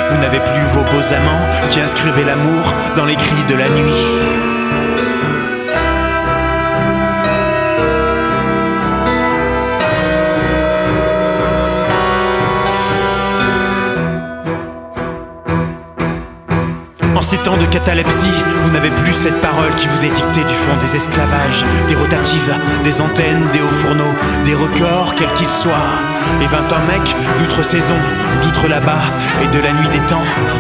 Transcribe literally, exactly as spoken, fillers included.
vous n'avez plus vos beaux amants qui inscrivaient l'amour dans les cris de la nuit. En ces temps de catalepsie, vous n'avez plus cette parole qui vous est dictée du fond des esclavages, des rotatives, des antennes, des hauts fourneaux, des records, quels qu'ils soient. Et vingt ans mecs, d'outre-saison, d'outre là-bas, et de la nuit des temps,